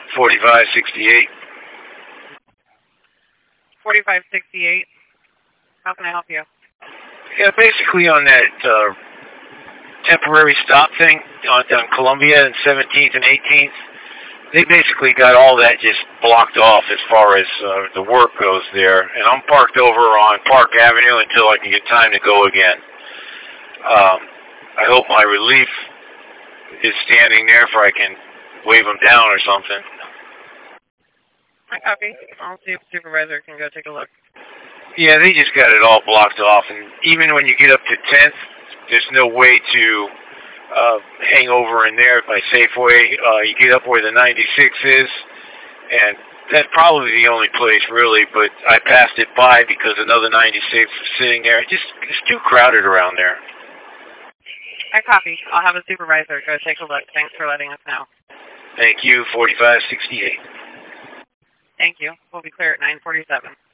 4568. 4568. How can I help you? Yeah, basically on that temporary stop thing on Columbia and 17th and 18th, they basically got all that just blocked off as far as the work goes there. And I'm parked over on Park Avenue until I can get time to go again. I hope my relief is standing there for I can wave them down or something. I copy. I'll see if the supervisor can go take a look. Yeah, they just got it all blocked off. And even when you get up to 10th, there's no way to hang over in there by Safeway. You get up where the 96 is, and that's probably the only place really, but I passed it by because another 96 was sitting there. It's too crowded around there. I copy. I'll have a supervisor go take a look. Thanks for letting us know. Thank you, 4568. Thank you. We'll be clear at 9:47.